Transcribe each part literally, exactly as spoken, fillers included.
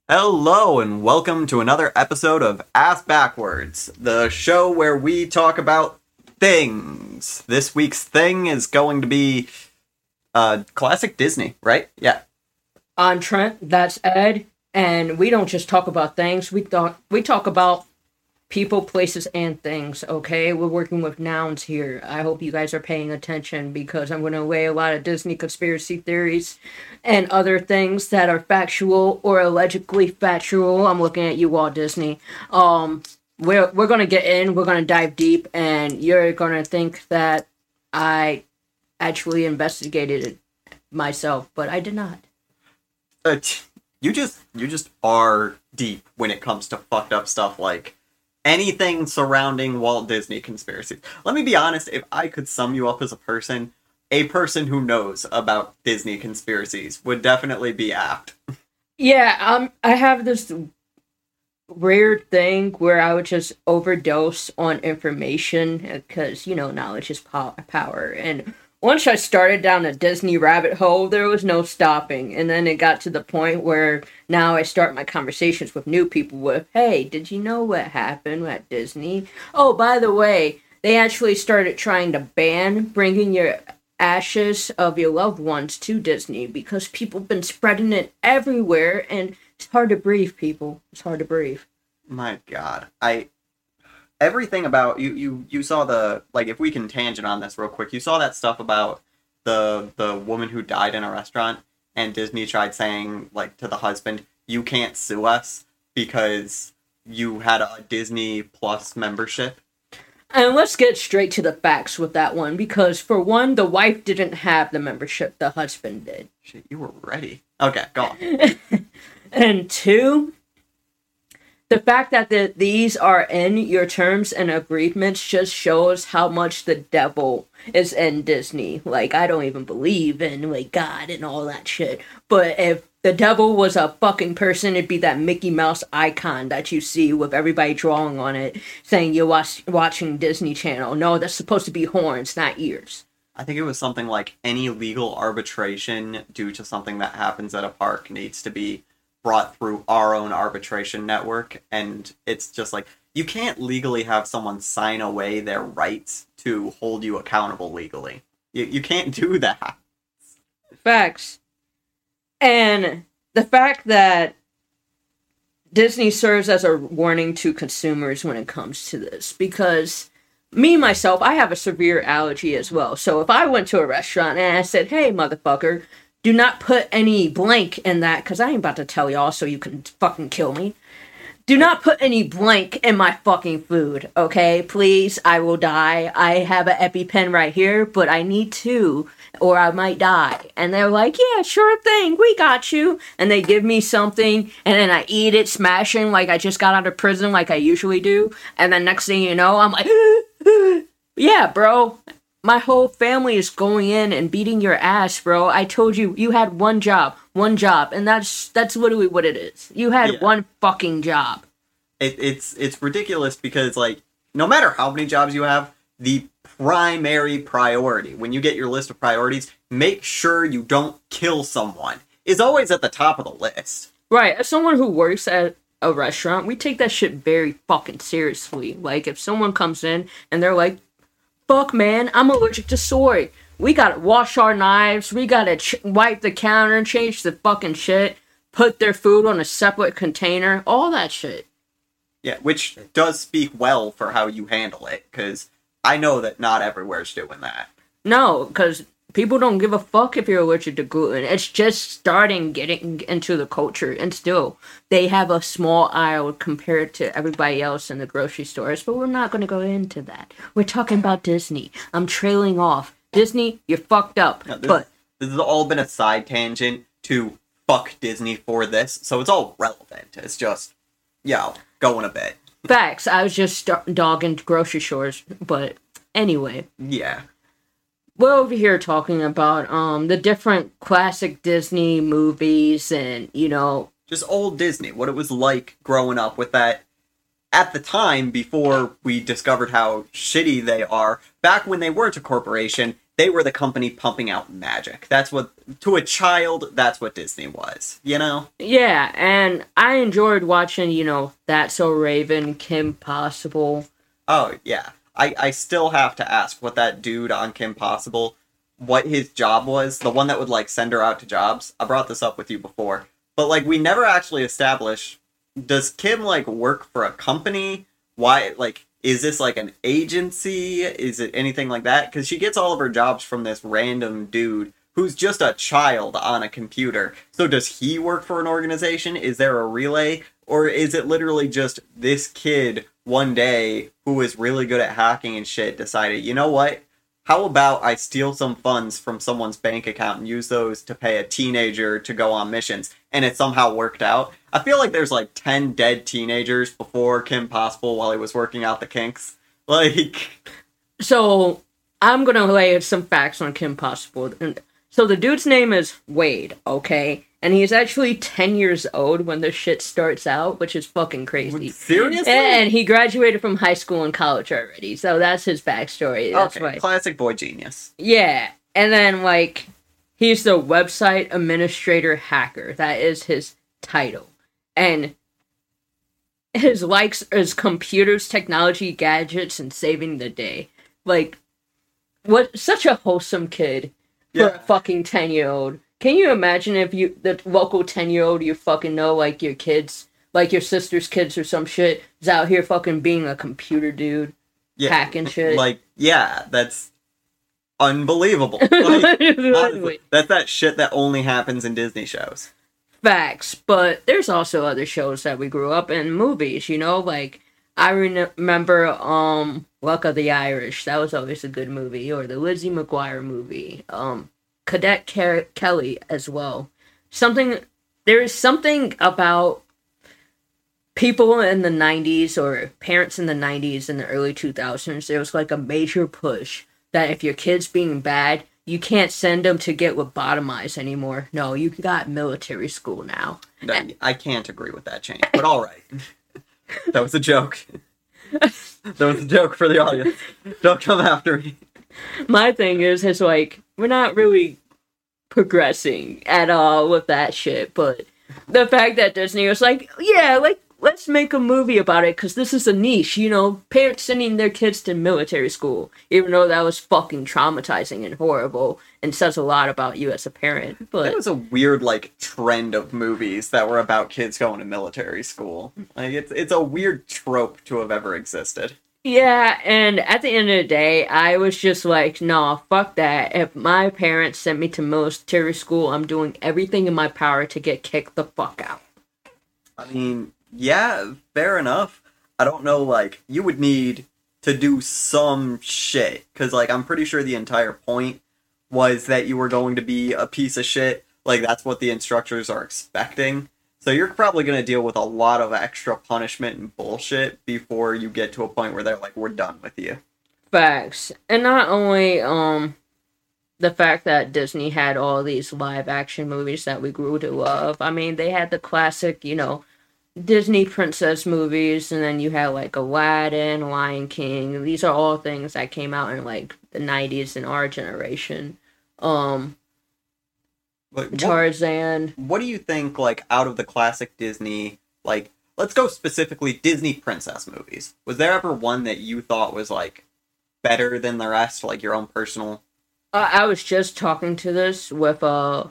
Hello and welcome to another episode of Ass Backwards, the show where we talk about things. This week's thing is going to be uh classic Disney, right? Yeah. I'm Trent, that's Ed, and we don't just talk about things, we talk we talk about people, places, and things, okay? We're working with nouns here. I hope you guys are paying attention because I'm going to lay a lot of Disney conspiracy theories and other things that are factual or allegedly factual. I'm looking at you, Walt Disney. Um, we're, we're going to get in, we're going to dive deep, and you're going to think that I actually investigated it myself, but I did not. Uh, you just you just are deep when it comes to fucked up stuff like anything surrounding Walt Disney conspiracies. Let me be honest, if I could sum you up as a person, a person who knows about Disney conspiracies would definitely be apt. Yeah, um, I have this weird thing where I would just overdose on information because, you know, knowledge is po- power. And once I started down a Disney rabbit hole, there was no stopping. And then it got to the point where now I start my conversations with new people with, hey, did you know what happened at Disney? Oh, by the way, they actually started trying to ban bringing your ashes of your loved ones to Disney because people have been spreading it everywhere, and it's hard to breathe, people. It's hard to breathe. My God. I... Everything about you, you, you saw the like. If we can tangent on this real quick, you saw that stuff about the the woman who died in a restaurant, and Disney tried saying like to the husband, "You can't sue us because you had a Disney Plus membership." And let's get straight to the facts with that one, because for one, the wife didn't have the membership; the husband did. Shit, you were ready. Okay, go on. And two, the fact that the, these are in your terms and agreements just shows how much the devil is in Disney. Like, I don't even believe in, like, God and all that shit. But if the devil was a fucking person, it'd be that Mickey Mouse icon that you see with everybody drawing on it, saying you're watch, watching Disney Channel. No, that's supposed to be horns, not ears. I think it was something like any legal arbitration due to something that happens at a park needs to be brought through our own arbitration network, and it's just like, you can't legally have someone sign away their rights to hold you accountable legally. You, you can't do that. Facts. And the fact that Disney serves as a warning to consumers when it comes to this, because me, myself, I have a severe allergy as well. So if I went to a restaurant and I said, hey, motherfucker, do not put any blank in that, because I ain't about to tell y'all so you can fucking kill me. Do not put any blank in my fucking food, okay? Please, I will die. I have an EpiPen right here, but I need two, or I might die. And they're like, yeah, sure thing, we got you. And they give me something, and then I eat it, smashing like I just got out of prison like I usually do. And then next thing you know, I'm like, yeah, bro. My whole family is going in and beating your ass, bro. I told you, you had one job. One job. And that's that's literally what it is. You had yeah. one fucking job. It, it's it's ridiculous because, like, no matter how many jobs you have, the primary priority, when you get your list of priorities, make sure you don't kill someone, is always at the top of the list. Right. As someone who works at a restaurant, we take that shit very fucking seriously. Like, if someone comes in and they're like, fuck, man, I'm allergic to soy. We gotta wash our knives. We gotta ch- wipe the counter and change the fucking shit. Put their food on a separate container. All that shit. Yeah, which does speak well for how you handle it, because I know that not everywhere's doing that. No, because people don't give a fuck if you're allergic to gluten. It's just starting getting into the culture, and still, they have a small aisle compared to everybody else in the grocery stores, but we're not going to go into that. We're talking about Disney. I'm trailing off. Disney, you're fucked up. No, this, but this has all been a side tangent to fuck Disney for this, so it's all relevant. It's just, yo, going a bit. Facts. I was just st- dogging grocery stores, but anyway. Yeah. We're over here talking about um the different classic Disney movies and, you know... just old Disney, what it was like growing up with that. At the time, before we discovered how shitty they are, back when they weren't a corporation, they were the company pumping out magic. That's what, to a child, that's what Disney was, you know? Yeah, and I enjoyed watching, you know, That's So Raven, Kim Possible. Oh, yeah. I, I still have to ask what that dude on Kim Possible, what his job was, the one that would, like, send her out to jobs. I brought this up with you before. But, like, we never actually established, does Kim, like, work for a company? Why, like, is this, like, an agency? Is it anything like that? Because she gets all of her jobs from this random dude who's just a child on a computer. So does he work for an organization? Is there a relay? Or is it literally just this kid one day who is really good at hacking and shit decided, you know what? How about I steal some funds from someone's bank account and use those to pay a teenager to go on missions? And it somehow worked out. I feel like there's like ten dead teenagers before Kim Possible while he was working out the kinks. Like... So, I'm gonna lay some facts on Kim Possible. So the dude's name is Wade, okay? And he's actually ten years old when this shit starts out, which is fucking crazy. Seriously? And he graduated from high school and college already, so that's his backstory. That's okay, why. Classic boy genius. Yeah, and then, like, he's the website administrator hacker. That is his title. And his likes is computers, technology, gadgets, and saving the day. Like, what? Such a wholesome kid for Yeah. a fucking ten-year-old. Can you imagine if you, the local ten-year-old you fucking know, like your kids, like your sister's kids or some shit, is out here fucking being a computer dude, Yeah, hacking shit? Like, yeah, that's unbelievable. Like, honestly, that's that shit that only happens in Disney shows. Facts, but there's also other shows that we grew up in, movies, you know, like, I re- remember, um, Luck of the Irish, that was always a good movie, or the Lizzie McGuire movie, um, Cadet Ke- Kelly as well. Something, there is something about people in the nineties, or parents in the nineties and the early two thousands, there was like a major push that if your kid's being bad, you can't send them to get lobotomized anymore. No, you got military school now. No, I can't agree with that change, but all right. That was a joke. That was a joke for the audience. Don't come after me. My thing is, is like, we're not really progressing at all with that shit, but the fact that Disney was like, yeah, like, let's make a movie about it, because this is a niche, you know, parents sending their kids to military school, even though that was fucking traumatizing and horrible, and says a lot about you as a parent, but... It was a weird, like, trend of movies that were about kids going to military school. Like, it's, it's a weird trope to have ever existed. Yeah, and at the end of the day, I was just like, nah, fuck that. If my parents sent me to military school, I'm doing everything in my power to get kicked the fuck out. I mean... Yeah, fair enough. I don't know, like, you would need to do some shit. Because, like, I'm pretty sure the entire point was that you were going to be a piece of shit. Like, that's what the instructors are expecting. So you're probably going to deal with a lot of extra punishment and bullshit before you get to a point where they're like, we're done with you. Facts. And not only, um... the fact that Disney had all these live-action movies that we grew to love. I mean, they had the classic, you know... Disney princess movies, and then you had like Aladdin, Lion King. These are all things that came out in like the nineties in our generation. Um, Like, what, Tarzan. what do you think, like, out of the classic Disney, like, let's go specifically Disney princess movies. Was there ever one that you thought was, like, better than the rest, like your own personal? Uh, I was just talking to this with uh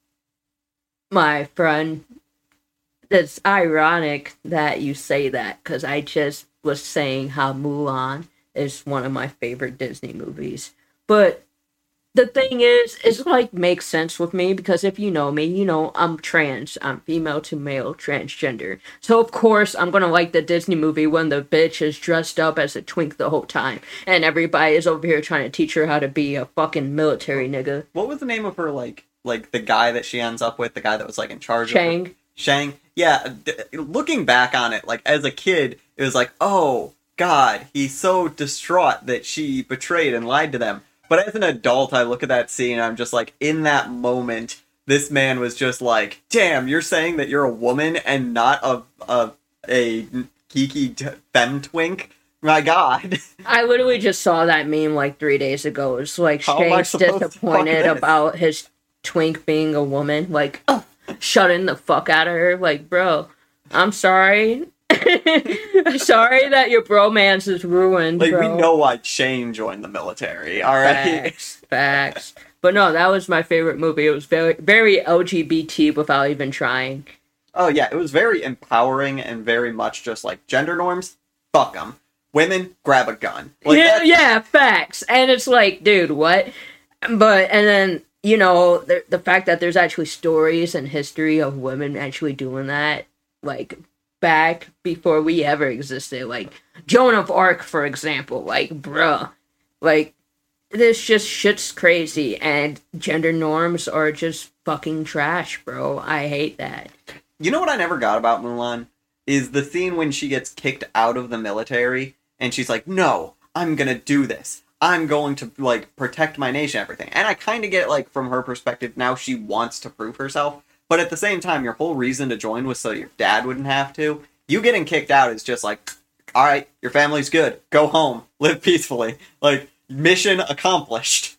my friend. It's ironic that you say that, because I just was saying how Mulan is one of my favorite Disney movies. But the thing is, it's like makes sense with me, because if you know me, you know I'm trans. I'm female to male transgender. So of course I'm gonna like the Disney movie when the bitch is dressed up as a twink the whole time, and everybody is over here trying to teach her how to be a fucking military nigga. What was the name of her, like, like the guy that she ends up with, the guy that was, like, in charge Shang. of her? Shang. Yeah, d- looking back on it, like, as a kid, it was like, oh, God, he's so distraught that she betrayed and lied to them. But as an adult, I look at that scene, and I'm just like, in that moment, this man was just like, damn, you're saying that you're a woman and not a a, a geeky t- femme twink? My God. I literally just saw that meme like three days ago. It's like How am I Shane's supposed to disappointed fuck this? about his twink being a woman. Like, oh, shutting the fuck out of her. Like, bro, I'm sorry. Sorry that your bromance is ruined, Like, bro. we know why Shane joined the military, alright? Facts, facts. But no, that was my favorite movie. It was very, very L G B T without even trying. Oh, yeah, it was very empowering and very much just like gender norms, fuck them. Women, grab a gun. Like, yeah, that's- yeah, facts. And it's like, dude, what? But, and then, you know, the, the fact that there's actually stories and history of women actually doing that, like, back before we ever existed. Like, Joan of Arc, for example. Like, bruh. Like, this just shit's crazy. And gender norms are just fucking trash, bro. I hate that. You know what I never got about Mulan? Is the scene when she gets kicked out of the military, and she's like, no, I'm gonna do this. I'm going to, like, protect my nation, everything. And I kind of get, like, from her perspective, now she wants to prove herself. But at the same time, your whole reason to join was so your dad wouldn't have to. You getting kicked out is just like, alright, your family's good. Go home. Live peacefully. Like, mission accomplished.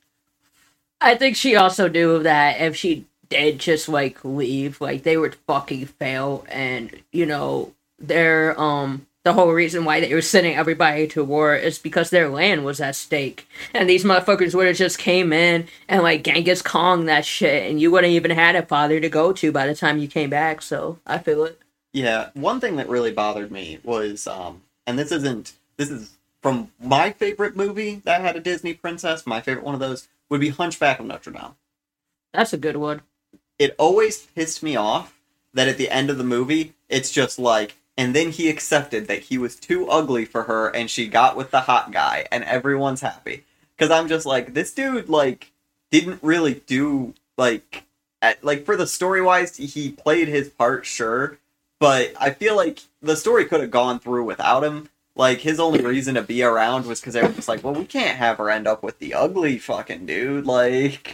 I think she also knew that if she did just, like, leave, like, they would fucking fail. And, you know, their, um... the whole reason why they were sending everybody to war is because their land was at stake. And these motherfuckers would have just came in and, like, Genghis Kong that shit, and you wouldn't even had a father to go to by the time you came back, so I feel it. Yeah, one thing that really bothered me was, um, and this isn't, this is from my favorite movie that had a Disney princess, my favorite one of those, would be Hunchback of Notre Dame. That's a good one. It always pissed me off that at the end of the movie, it's just like, and then he accepted that he was too ugly for her, and she got with the hot guy, and everyone's happy. Because I'm just like, this dude, like, didn't really do, like, at, like, for the story-wise, he played his part, sure, but I feel like the story could have gone through without him. Like, his only reason to be around was because they were just like, well, we can't have her end up with the ugly fucking dude, like...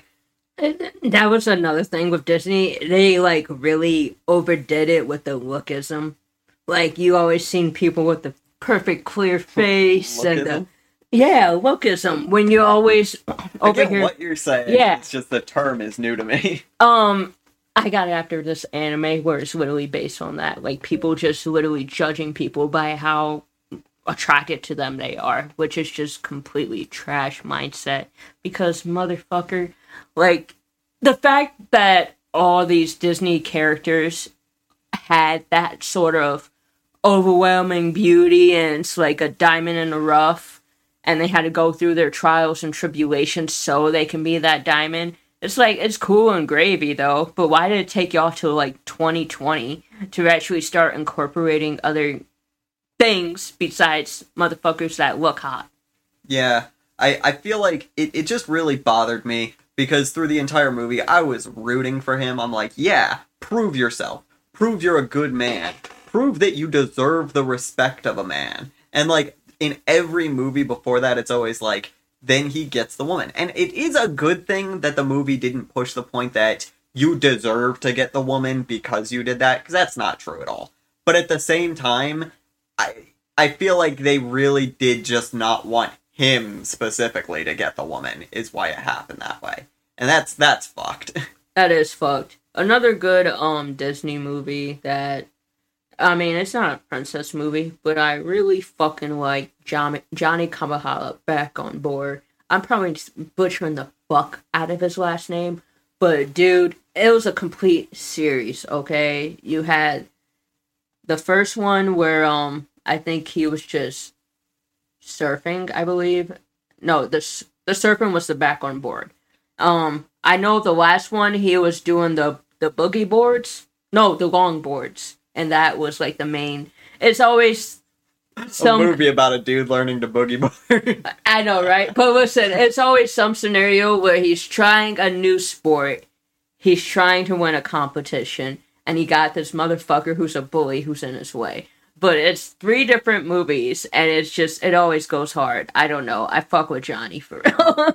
That was another thing with Disney. They, like, really overdid it with the lookism. Like, you always seen people with the perfect clear face and the, yeah, lookism. When you always over I get here, what you're saying. Yeah. It's just the term is new to me. Um, I got it after this anime where it's literally based on that. Like, people just literally judging people by how attracted to them they are, which is just completely trash mindset. Because motherfucker, like, the fact that all these Disney characters had that sort of overwhelming beauty and it's like a diamond in the rough and they had to go through their trials and tribulations so they can be that diamond. It's like, it's cool and gravy though, but why did it take y'all to like twenty twenty to actually start incorporating other things besides motherfuckers that look hot? Yeah, I, I feel like it, it just really bothered me because through the entire movie I was rooting for him. I'm like, yeah, prove yourself. Prove you're a good man. Prove that you deserve the respect of a man. And, like, in every movie before that, it's always like, then he gets the woman. And it is a good thing that the movie didn't push the point that you deserve to get the woman because you did that, because that's not true at all. But at the same time, I I feel like they really did just not want him specifically to get the woman, is why it happened that way. And that's that's fucked. That is fucked. Another good um Disney movie that, I mean, it's not a princess movie, but I really fucking like Johnny, Johnny Kamahala Back on Board. I'm probably just butchering the fuck out of his last name, but dude, it was a complete series, okay? You had the first one where um I think he was just surfing, I believe. No, the, the surfing was the Back on Board. Um, I know the last one, he was doing the the boogie boards. No, the long boards. And that was, like, the main... It's always some... A movie about a dude learning to boogie board. I know, right? But listen, it's always some scenario where he's trying a new sport. He's trying to win a competition. And he got this motherfucker who's a bully who's in his way. But it's three different movies. And it's just... It always goes hard. I don't know. I fuck with Johnny, for real.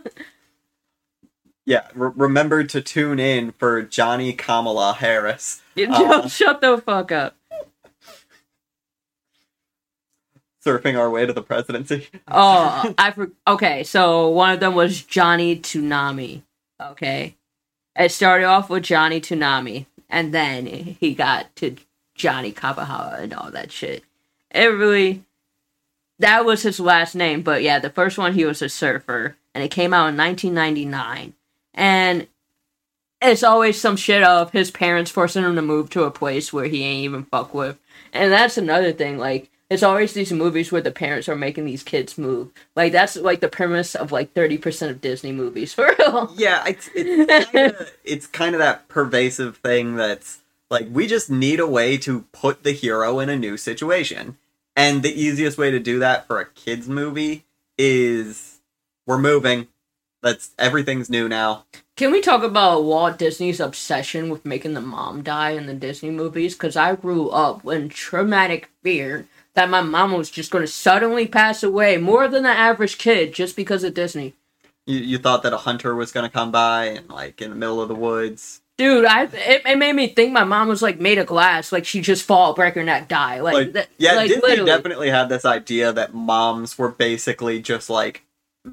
Yeah, re- remember to tune in for Johnny Kamala Harris. Uh, Shut the fuck up. surfing our way to the presidency. Oh, I for- okay. So one of them was Johnny Tsunami. Okay, it started off with Johnny Tsunami, and then he got to Johnny Kapahala and all that shit. It really, that was his last name. But yeah, the first one he was a surfer, and it came out in nineteen ninety-nine, and it's always some shit of his parents forcing him to move to a place where he ain't even fuck with. And that's another thing, like, it's always these movies where the parents are making these kids move. Like, that's, like, the premise of, like, thirty percent of Disney movies, for real. Yeah, it's it's kind of it's kind of that pervasive thing that's, like, we just need a way to put the hero in a new situation. And the easiest way to do that for a kid's movie is, we're moving. That's, everything's new now. Can we talk about Walt Disney's obsession with making the mom die in the Disney movies? Because I grew up in traumatic fear that my mom was just going to suddenly pass away more than the average kid just because of Disney. You you thought that a hunter was going to come by and, like, in the middle of the woods. Dude, I it, it made me think my mom was, like, made of glass. Like, she'd just fall, break her neck, die. Like, Like, that, yeah, like, Disney literally. definitely had this idea that moms were basically just, like,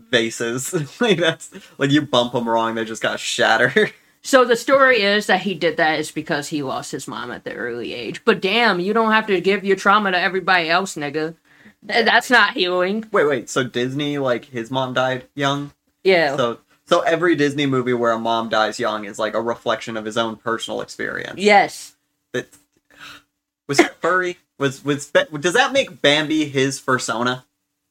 vases. Like, that's, like, you bump them wrong, they just got shattered. So the story is that he did that is because he lost his mom at the early age. But damn, you don't have to give your trauma to everybody else, nigga. Th- That's not healing. Wait, wait, so Disney, like, his mom died young? Yeah. So so every Disney movie where a mom dies young is, like, a reflection of his own personal experience. Yes. That, was it furry? Was, was, does that make Bambi his persona?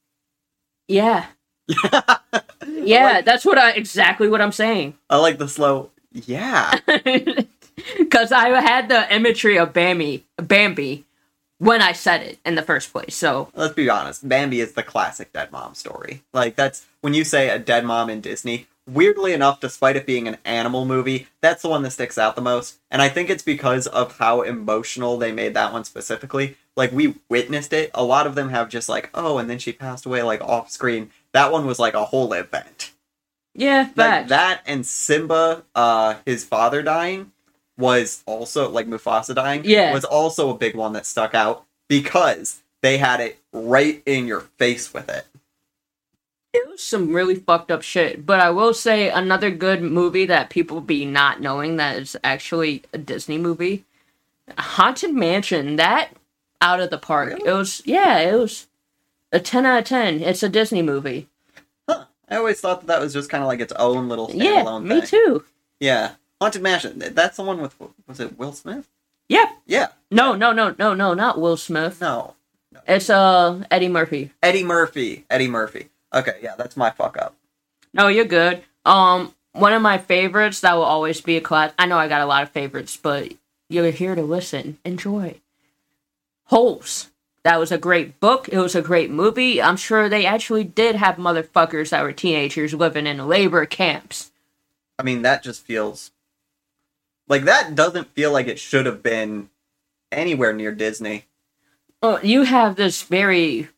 Yeah. Yeah. Yeah, Like, that's what I exactly what I'm saying. I like the slow, yeah. Because I had the imagery of Bambi, Bambi when I said it in the first place. So Let's be honest, Bambi is the classic dead mom story. Like, that's, when you say a dead mom in Disney, weirdly enough, despite it being an animal movie, that's the one that sticks out the most. And I think it's because of how emotional they made that one specifically. Like, we witnessed it. A lot of them have just like, oh, and then she passed away, like, off screen. That one was like a whole event. yeah, Like, fact. that and Simba, uh, his father dying, was also, like, Mufasa dying, Yeah. was also a big one that stuck out because they had it right in your face with it. It was some really fucked up shit. But I will say another good movie that people be not knowing that is actually a Disney movie, Haunted Mansion. That out of the park. Really? It was yeah, it was a ten out of ten. It's a Disney movie. Huh. I always thought that that was just kind of like its own little Yeah, standalone me thing. too. Yeah. Haunted Mansion. That's the one with, was it Will Smith? Yep. Yeah. No, no, no, no, no, not Will Smith. No. no. It's uh Eddie Murphy. Eddie Murphy. Eddie Murphy. Okay, yeah, that's my fuck up. No, you're good. Um, one of my favorites that will always be a class. I know I got a lot of favorites, but you're here to listen. Enjoy. Holes. That was a great book. It was a great movie. I'm sure they actually did have motherfuckers that were teenagers living in labor camps. I mean, that just feels... Like, that doesn't feel like it should have been anywhere near Disney. Well, you have this very,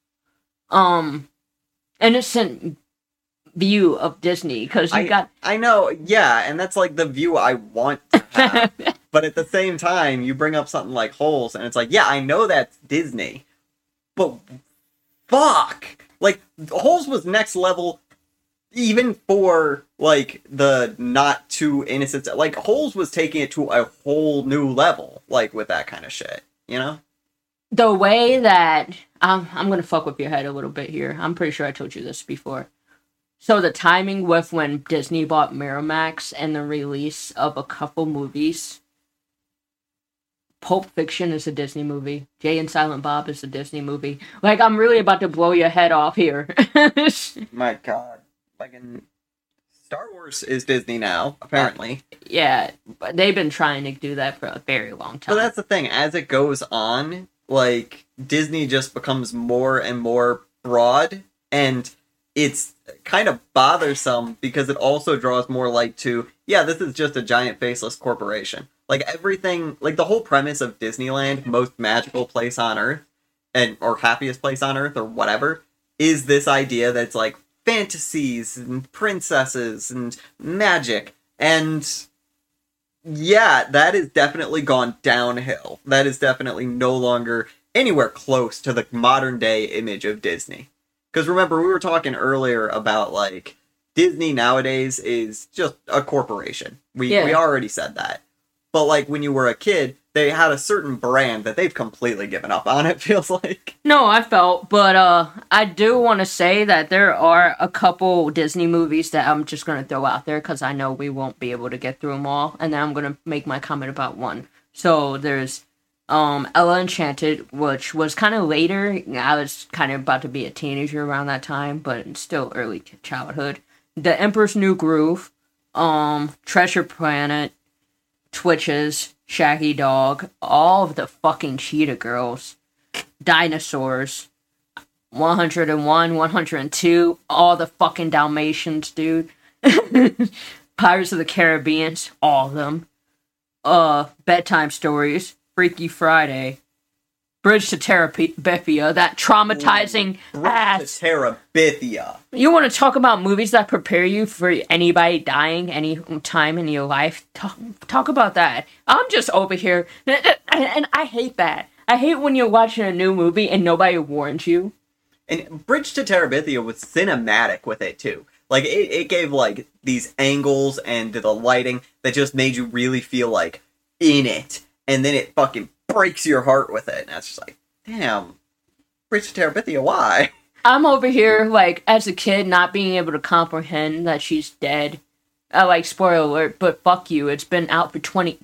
um, innocent view of Disney, because you I, got... I know, yeah, and that's, like, the view I want to have. But at the same time, you bring up something like Holes, and it's like, yeah, I know that's Disney, but fuck! Like, Holes was next level, even for, like, the not too innocent... Like, Holes was taking it to a whole new level, like, with that kind of shit, you know? The way that... Um, I'm gonna fuck with your head a little bit here. I'm pretty sure I told you this before. So the timing with when Disney bought Miramax and the release of a couple movies... Pulp Fiction is a Disney movie. Jay and Silent Bob is a Disney movie. Like, I'm really about to blow your head off here. My god. Fucking... Star Wars is Disney now, apparently. Yeah, but they've been trying to do that for a very long time. But that's the thing, as it goes on, like, Disney just becomes more and more broad, and it's kind of bothersome because it also draws more light to, yeah, this is just a giant faceless corporation. Like, everything, like, the whole premise of Disneyland, most magical place on Earth, and or happiest place on Earth, or whatever, is this idea that's, like, fantasies, and princesses, and magic, and... Yeah, that has definitely gone downhill. That is definitely no longer anywhere close to the modern day image of Disney. Because remember, we were talking earlier about, like, Disney nowadays is just a corporation. We Yeah. we already said that. But, like, when you were a kid, they had a certain brand that they've completely given up on, it feels like. No, I felt, but uh, I do want to say that there are a couple Disney movies that I'm just going to throw out there because I know we won't be able to get through them all, and then I'm going to make my comment about one. So there's um, Ella Enchanted, which was kind of later. I was kind of about to be a teenager around that time, but still early childhood. The Emperor's New Groove, um, Treasure Planet, Twitches, Shaggy Dog, all of the fucking Cheetah Girls, Dinosaurs, one oh one, one oh two, all the fucking Dalmatians, dude. Pirates of the Caribbean, all of them. Uh, Bedtime Stories, Freaky Friday, Bridge to Terabithia, that traumatizing Bridge ass. to Terabithia. You want to talk about movies that prepare you for anybody dying any time in your life? Talk, talk about that. I'm just over here, and I hate that. I hate when you're watching a new movie and nobody warns you. And Bridge to Terabithia was cinematic with it, too. Like, it, it gave, like, these angles and the lighting that just made you really feel, like, in it. And then it fucking breaks your heart with it. And it's just like, damn, Bridge to Terabithia, why? I'm over here, like, as a kid, not being able to comprehend that she's dead. Uh, like, spoiler alert, but fuck you. It's been out for twenty,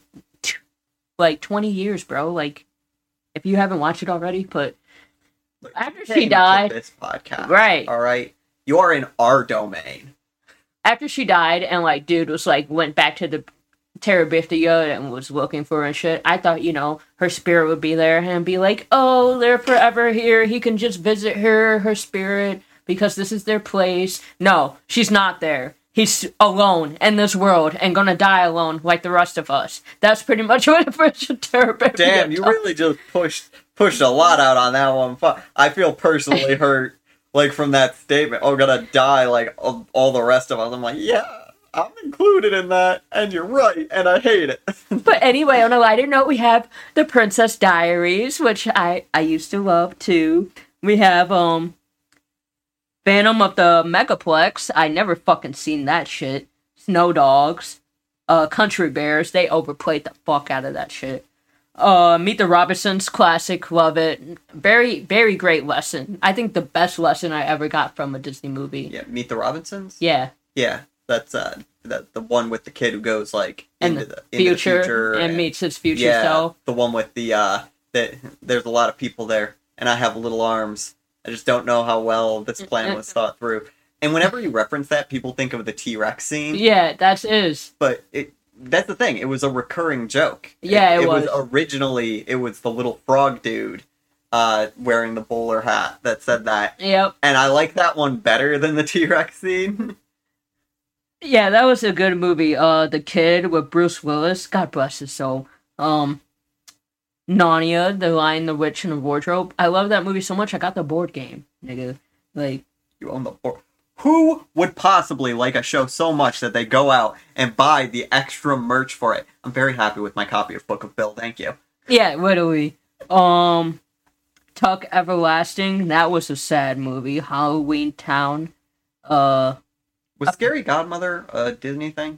like, twenty years, bro. Like, if you haven't watched it already, but Look, after you she came to died, this podcast, right. All right? You are in our domain. After she died, and, like, dude was, like, went back to the Terabithia and was looking for her and shit, I thought, you know, her spirit would be there and be like, oh, they're forever here. He can just visit her, her spirit, because this is their place. No, she's not there. He's alone in this world and gonna die alone like the rest of us. That's pretty much what a Bridge to Terabithia. Damn, you really just pushed pushed a lot out on that one. Fu- I feel personally hurt, like, from that statement. Oh, gonna die like all, all the rest of us. I'm like, yeah, I'm included in that, and you're right, and I hate it. But anyway, on a lighter note, we have The Princess Diaries, which I, I used to love, too. We have, um, Phantom of the Megaplex. I never fucking seen that shit. Snow Dogs. Uh, Country Bears. They overplayed the fuck out of that shit. Uh, Meet the Robinsons. Classic. Love it. Very, very great lesson. I think the best lesson I ever got from a Disney movie. Yeah, Meet the Robinsons? Yeah. Yeah, that's uh, the, the one with the kid who goes, like, And into the, the, into future, the future. and meets his future yeah, self. the one with the, uh, that there's a lot of people there, and I have little arms. I just don't know how well this plan was thought through. And whenever you reference that, people think of the T-Rex scene. Yeah, that is. But it that's the thing. It was a recurring joke. Yeah, it, it was. was. Originally, it was the little frog dude uh, wearing the bowler hat that said that. Yep. And I like that one better than the T-Rex scene. Yeah, that was a good movie. Uh, The Kid with Bruce Willis. God bless his soul. Um, Narnia, The Lion, the Witch, and the Wardrobe. I love that movie so much, I got the board game, nigga. Like, You own the board. Who would possibly like a show so much that they go out and buy the extra merch for it? I'm very happy with my copy of Book of Bill, thank you. yeah, literally. Um, Tuck Everlasting. That was a sad movie. Halloween Town. Uh, Was Scary Godmother a Disney thing?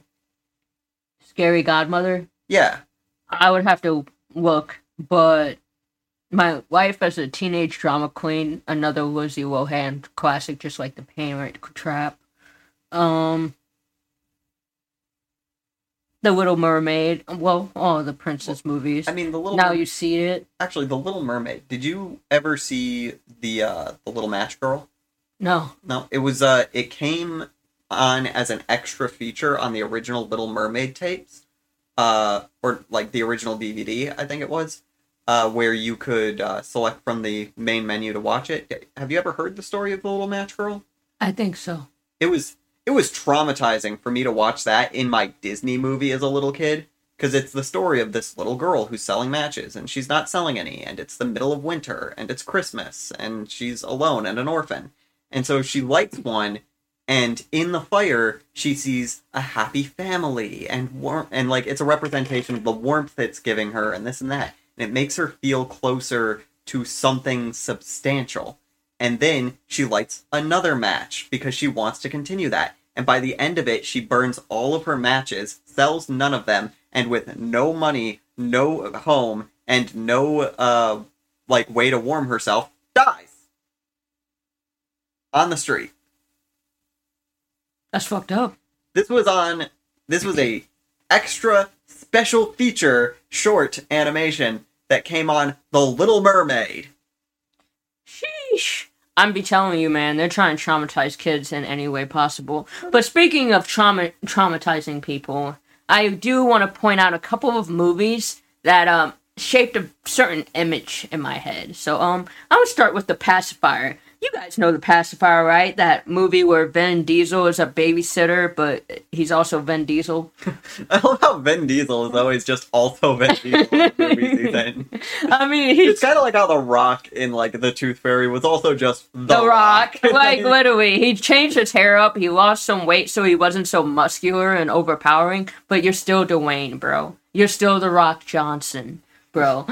Scary Godmother. Yeah. I would have to look, but my wife as a teenage drama queen, another Lizzie Lohan classic, just like The Parent Trap. Um, The Little Mermaid. Well, all the princess Well, movies. I mean, the Little now Mer- you see it. Actually, the Little Mermaid. Did you ever see the uh, the Little Match Girl? No. No, it was. Uh, it came on as an extra feature on the original Little Mermaid tapes, uh, or like the original D V D, I think it was, uh, where you could uh, select from the main menu to watch it. Have you ever heard the story of the Little Match Girl? I think so. It was it was traumatizing for me to watch that in my Disney movie as a little kid, because it's the story of this little girl who's selling matches, and she's not selling any, and it's the middle of winter, and it's Christmas, and she's alone and an orphan. And so she lights one, and in the fire, she sees a happy family, and warm, and like it's a representation of the warmth it's giving her, and this and that. And it makes her feel closer to something substantial. And then she lights another match because she wants to continue that. And by the end of it, she burns all of her matches, sells none of them, and with no money, no home, and no, uh, like, way to warm herself, dies. On the street. That's fucked up. This was on, this was a extra special feature short animation that came on The Little Mermaid. Sheesh. I'm be telling you, man, they're trying to traumatize kids in any way possible. But speaking of trauma traumatizing people, I do want to point out a couple of movies that um shaped a certain image in my head. So um, I'm gonna start with The Pacifier. You guys know The Pacifier, right? That movie where Vin Diesel is a babysitter, but he's also Vin Diesel. I love how Vin Diesel is always just also Vin Diesel in the movies he's in. I mean, he's... It's kind of like how The Rock in, like, The Tooth Fairy was also just The, The Rock. Rock. Like, literally, he changed his hair up, he lost some weight so he wasn't so muscular and overpowering, but you're still Dwayne, bro. You're still The Rock Johnson, bro.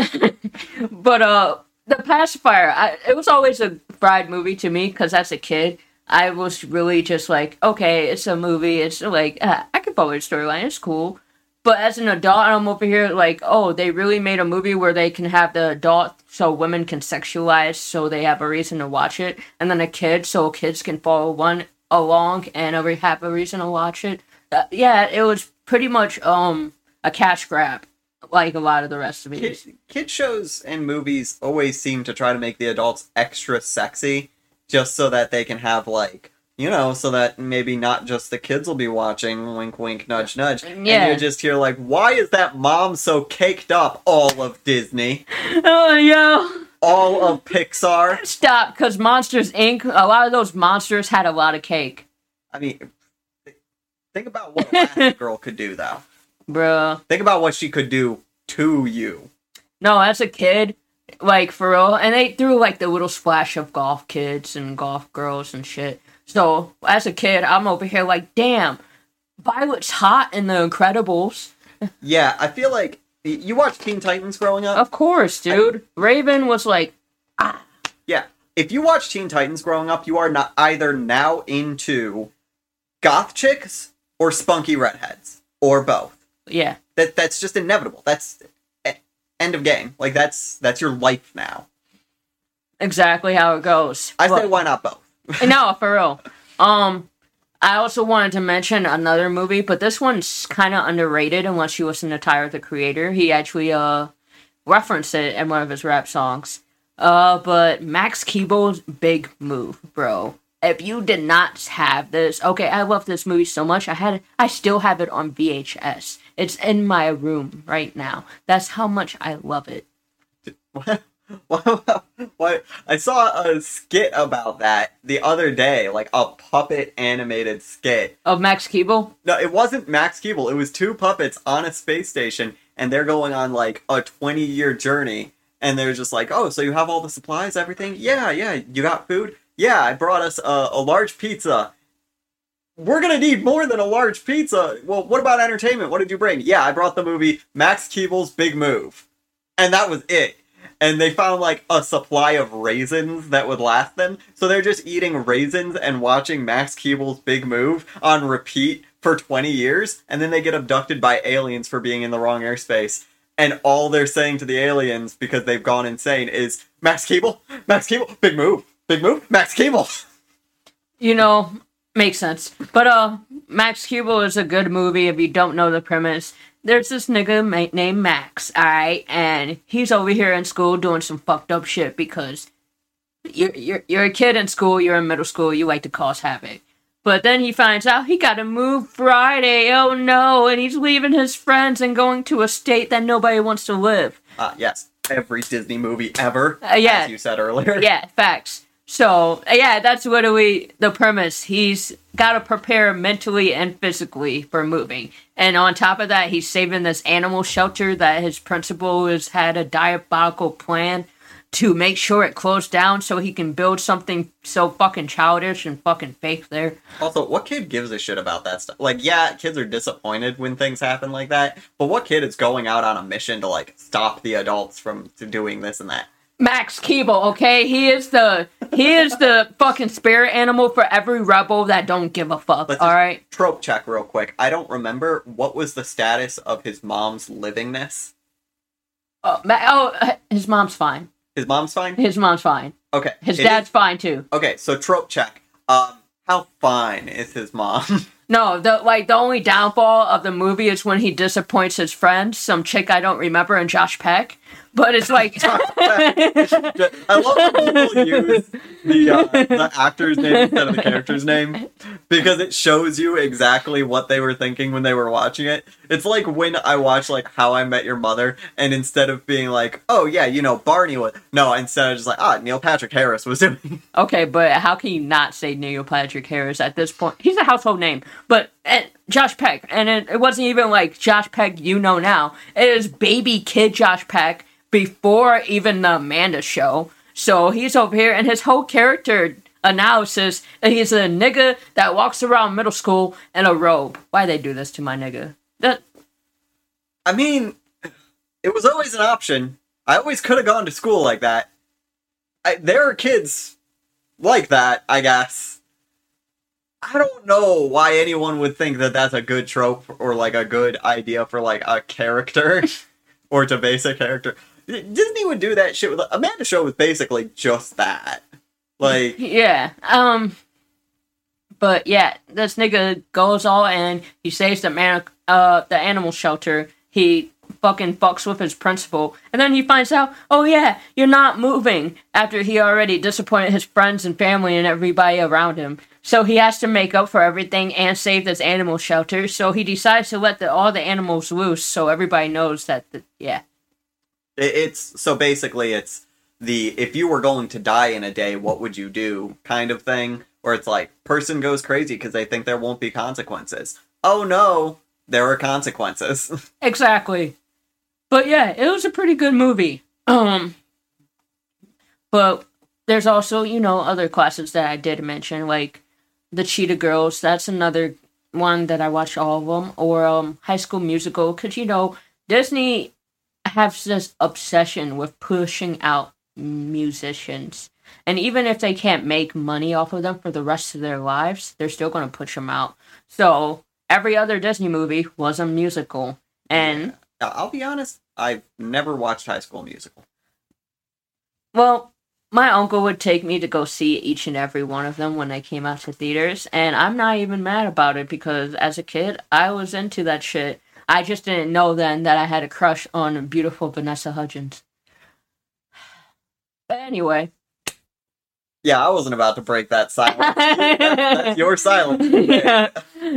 But, uh... The Pacifier, I, it was always a fried movie to me, because as a kid, I was really just like, okay, it's a movie, it's like, uh, I can follow the storyline, it's cool. But as an adult, I'm over here like, oh, they really made a movie where they can have the adult so women can sexualize, so they have a reason to watch it, and then a kid so kids can follow one along and have a reason to watch it. Uh, yeah, it was pretty much um a cash grab. Like a lot of the rest of it. Kid, kid shows and movies always seem to try to make the adults extra sexy, just so that they can have, like, you know, so that maybe not just the kids will be watching, wink, wink, nudge, nudge. Yeah. And you just hear, like, why is that mom so caked up? All of Disney. Oh, yo. All of Pixar. Stop, because Monsters, Incorporated, a lot of those monsters had a lot of cake. I mean, think about what Elastigirl could do, though. Bruh. Think about what she could do to you. No, as a kid, like, for real, and they threw, like, the little splash of golf kids and golf girls and shit. So, as a kid, I'm over here like, damn, Violet's hot in The Incredibles. Yeah, I feel like, you watched Teen Titans growing up? Of course, dude. I, Raven was like, ah. Yeah, if you watch Teen Titans growing up, you are not either now into goth chicks or spunky redheads. Or both. Yeah. That that's just inevitable. That's end of game. Like, that's that's your life now. Exactly how it goes. I but, say why not both? No, for real. Um, I also wanted to mention another movie, but this one's kind of underrated unless you listen to Tyler, the Creator. He actually uh referenced it in one of his rap songs. Uh, but Max Keeble's Big Move, bro. If you did not have this, okay, I love this movie so much. I had, I still have it on V H S. It's in my room right now. That's how much I love it. What? What? What? I saw a skit about that the other day, like a puppet animated skit of Max Keeble. No, it wasn't Max Keeble. It was two puppets on a space station, and they're going on like a twenty year journey. And they're just like, oh, so you have all the supplies, everything? Yeah, yeah. You got food? Yeah, I brought us a, a large pizza. We're gonna need more than a large pizza. Well, what about entertainment? What did you bring? Yeah, I brought the movie Max Keeble's Big Move. And that was it. And they found, like, a supply of raisins that would last them. So they're just eating raisins and watching Max Keeble's Big Move on repeat for twenty years. And then they get abducted by aliens for being in the wrong airspace. And all they're saying to the aliens, because they've gone insane, is, Max Keeble, Max Keeble, Big Move. Big Move? Max Keeble. You know, makes sense. But, uh, Max Keeble is a good movie if you don't know the premise. There's this nigga ma- named Max, alright? And he's over here in school doing some fucked up shit because you're, you're, you're a kid in school, you're in middle school, you like to cause havoc. But then he finds out he gotta move Friday, oh no, and he's leaving his friends and going to a state that nobody wants to live. Ah, uh, yes. Every Disney movie ever, uh, yeah. as you said earlier. Yeah, facts. So, yeah, that's literally the premise. He's got to prepare mentally and physically for moving. And on top of that, he's saving this animal shelter that his principal has had a diabolical plan to make sure it closed down so he can build something so fucking childish and fucking fake there. Also, what kid gives a shit about that stuff? Like, yeah, kids are disappointed when things happen like that, but what kid is going out on a mission to, like, stop the adults from doing this and that? Max Keeble, okay? He is the he is the fucking spirit animal for every rebel that don't give a fuck, Let's all just right? trope check real quick. I don't remember what was the status of his mom's livingness. Oh, Ma- oh, his mom's fine. His mom's fine? His mom's fine. Okay. His it dad's is- fine too. Okay, so trope check. Um, how fine is his mom? No, the like the only downfall of the movie is when he disappoints his friend, some chick I don't remember, and Josh Peck. But it's like I love when people use the uh, the actor's name instead of the character's name because it shows you exactly what they were thinking when they were watching it. It's like when I watch like How I Met Your Mother, and instead of being like, "Oh yeah, you know Barney was," no, instead of just like, "Ah, Neil Patrick Harris was doing." Okay, but how can you not say Neil Patrick Harris at this point? He's a household name. But and Josh Peck, and it, it wasn't even like Josh Peck you know now. It is baby kid Josh Peck before even the Amanda show. So he's over here, and his whole character analysis, he's a nigga that walks around middle school in a robe. Why they do this to my nigga? That I mean, it was always an option. I always could have gone to school like that. I, there are kids like that, I guess. I don't know why anyone would think that that's a good trope or like a good idea for like a character or to base a character. Disney would do that shit with Amanda Show was basically just that. Like yeah, um, but yeah, this nigga goes all in. He saves the man, uh, the animal shelter. He fucking fucks with his principal, and then he finds out, oh yeah, you're not moving. After he already disappointed his friends and family and everybody around him, so he has to make up for everything and save this animal shelter. So he decides to let the, all the animals loose, so everybody knows that. The, yeah. It's so basically it's the if you were going to die in a day, what would you do kind of thing, where it's like person goes crazy because they think there won't be consequences. Oh no, there are consequences. Exactly. But yeah, it was a pretty good movie. Um, but there's also, you know, other classes that I did mention, like the Cheetah Girls. That's another one that I watched all of them, or um, High School Musical, because you know Disney have this obsession with pushing out musicians. And even if they can't make money off of them for the rest of their lives, they're still going to push them out. So every other Disney movie was a musical. And yeah. I'll be honest, I've never watched High School Musical. Well, my uncle would take me to go see each and every one of them when they came out to theaters. And I'm not even mad about it because as a kid, I was into that shit. I just didn't know then that I had a crush on beautiful Vanessa Hudgens. But anyway. Yeah, I wasn't about to break that silence. that, that's your silence. Yeah.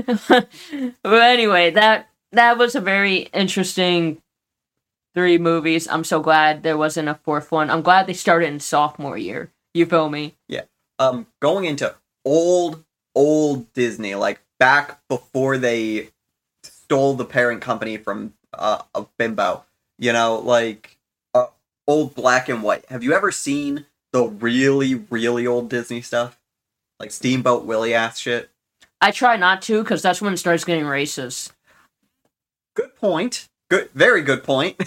But anyway, that that was a very interesting three movies. I'm so glad there wasn't a fourth one. I'm glad they started in sophomore year. You feel me? Yeah. Um, going into old, old Disney, like back before they stole the parent company from uh, a Bimbo, you know, like uh, old black and white. Have you ever seen the really, really old Disney stuff? Like Steamboat Willie ass shit? I try not to, because that's when it starts getting racist. Good point. Good, very good point.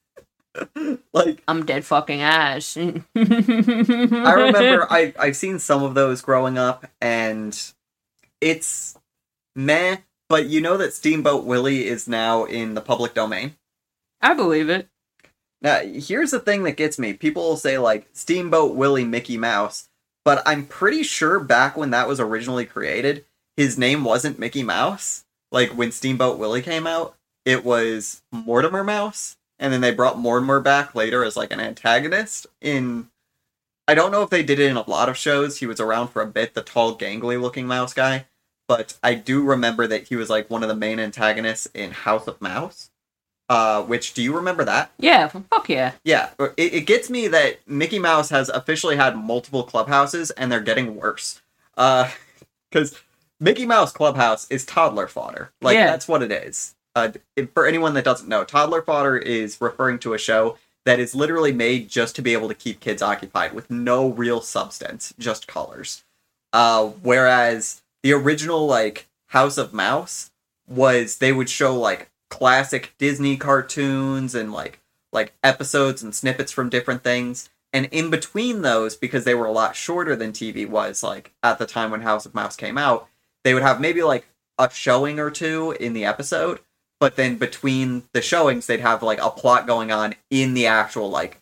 Like I'm dead fucking ass. I remember I I've seen some of those growing up, and it's meh. But you know that Steamboat Willie is now in the public domain? I believe it. Now, here's the thing that gets me. People will say, like, Steamboat Willie Mickey Mouse, but I'm pretty sure back when that was originally created, his name wasn't Mickey Mouse. Like, when Steamboat Willie came out, it was Mortimer Mouse, and then they brought Mortimer back later as, like, an antagonist in... I don't know if they did it in a lot of shows. He was around for a bit, the tall, gangly-looking mouse guy. But I do remember that he was, like, one of the main antagonists in House of Mouse. Uh, which, do you remember that? Yeah, fuck yeah. Yeah, it, it gets me that Mickey Mouse has officially had multiple clubhouses, and they're getting worse. Uh, because Mickey Mouse Clubhouse is toddler fodder. Like, Yeah. that's what it is. Uh, it- for anyone that doesn't know, toddler fodder is referring to a show that is literally made just to be able to keep kids occupied with no real substance, just colors. Uh, whereas the original, like, House of Mouse was, they would show, like, classic Disney cartoons and, like, like episodes and snippets from different things. And in between those, because they were a lot shorter than T V was, like, at the time when House of Mouse came out, they would have maybe, like, a showing or two in the episode, but then between the showings, they'd have, like, a plot going on in the actual, like,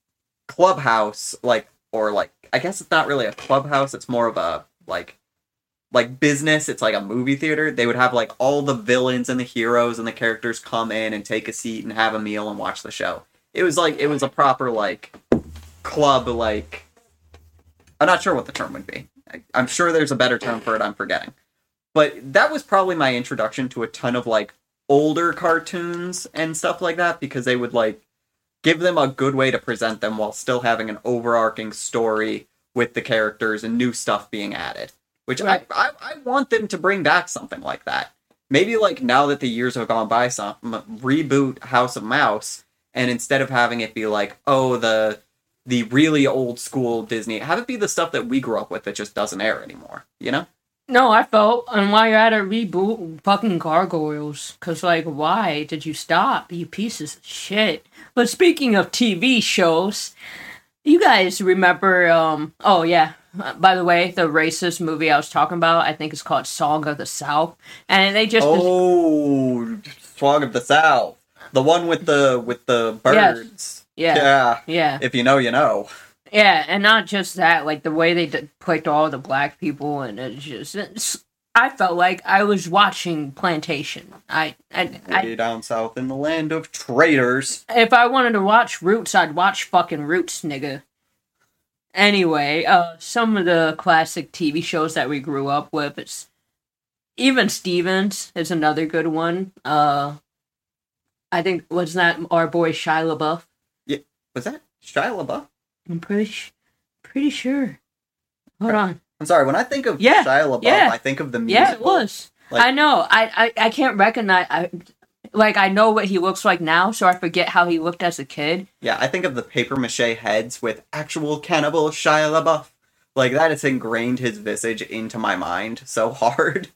clubhouse, like, or, like, I guess it's not really a clubhouse, it's more of a, like, like, business, it's like a movie theater. They would have, like, all the villains and the heroes and the characters come in and take a seat and have a meal and watch the show. It was, like, it was a proper, like, club, like, I'm not sure what the term would be. I, I'm sure there's a better term for it, I'm forgetting. But that was probably my introduction to a ton of, like, older cartoons and stuff like that, because they would, like, give them a good way to present them while still having an overarching story with the characters and new stuff being added. Which right. I, I I want them to bring back something like that. Maybe, like, now that the years have gone by, some reboot House of Mouse, and instead of having it be like, oh, the the really old school Disney, have it be the stuff that we grew up with that just doesn't air anymore, you know? No, I felt, and while you're at a reboot, fucking Gargoyles. Because, like, why did you stop, you pieces of shit? But speaking of T V shows, you guys remember, um, oh, yeah. By the way, the racist movie I was talking about, I think it's called Song of the South. And they just... Oh, Song of the South. The one with the with the birds. Yes. Yeah. Yeah. Yeah. If you know, you know. Yeah, and not just that, like, the way they depict all the black people, and it's just... It's, I felt like I was watching Plantation. I, I, Way I... down south in the land of traitors. If I wanted to watch Roots, I'd watch fucking Roots, nigga. Anyway, uh, some of the classic T V shows that we grew up with, it's... Even Stevens is another good one. Uh, I think, was that our boy Shia LaBeouf? Yeah, was that Shia LaBeouf? I'm pretty, sh- pretty sure. Hold on. I'm sorry, when I think of Yeah, Shia LaBeouf, yeah. I think of the musical. Yeah, it was. Like, I know. I, I, I can't recognize... I, like, I know what he looks like now, so I forget how he looked as a kid. Yeah, I think of the papier-mâché heads with actual cannibal Shia LaBeouf. Like, that has ingrained his visage into my mind so hard.